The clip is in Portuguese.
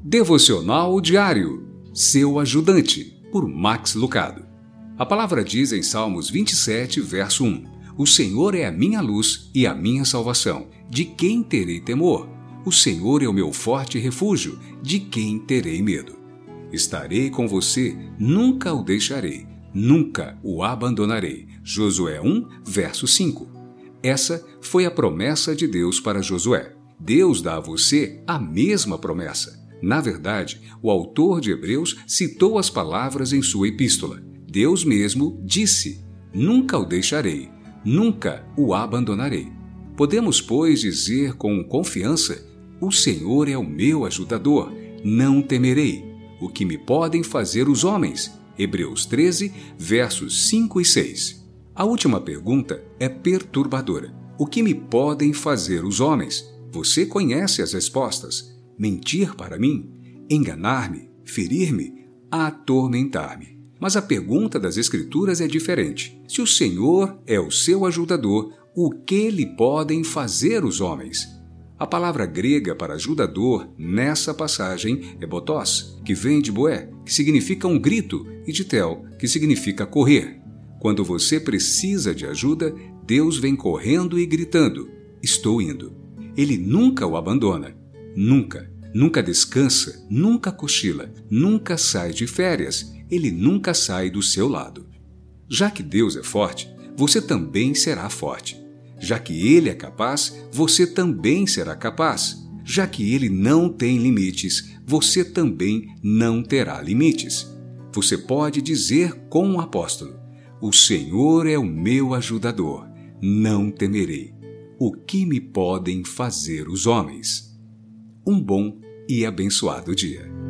Devocional Diário, Seu Ajudante, por Max Lucado. A palavra diz em Salmos 27, verso 1: O Senhor é a minha luz e a minha salvação. De quem terei temor? O Senhor é o meu forte refúgio. De quem terei medo? Estarei com você, nunca o deixarei, nunca o abandonarei. Josué 1, verso 5. Essa foi a promessa de Deus para Josué. Deus dá a você a mesma promessa. Na verdade, o autor de Hebreus citou as palavras em sua epístola. Deus mesmo disse: nunca o deixarei, nunca o abandonarei. Podemos, pois, dizer com confiança: o Senhor é o meu ajudador, não temerei. O que me podem fazer os homens? Hebreus 13, versos 5 e 6. A última pergunta é perturbadora. O que me podem fazer os homens? Você conhece as respostas. Mentir para mim, enganar-me, ferir-me, atormentar-me. Mas a pergunta das Escrituras é diferente. Se o Senhor é o seu ajudador, o que lhe podem fazer os homens? A palavra grega para ajudador nessa passagem é botós, que vem de boé, que significa um grito, e de tel, que significa correr. Quando você precisa de ajuda, Deus vem correndo e gritando: estou indo. Ele nunca o abandona. Nunca descansa, nunca cochila, nunca sai de férias, ele nunca sai do seu lado. Já que Deus é forte, você também será forte. Já que Ele é capaz, você também será capaz. Já que Ele não tem limites, você também não terá limites. Você pode dizer com o apóstolo: o Senhor é o meu ajudador, não temerei. O que me podem fazer os homens? Um bom e abençoado dia.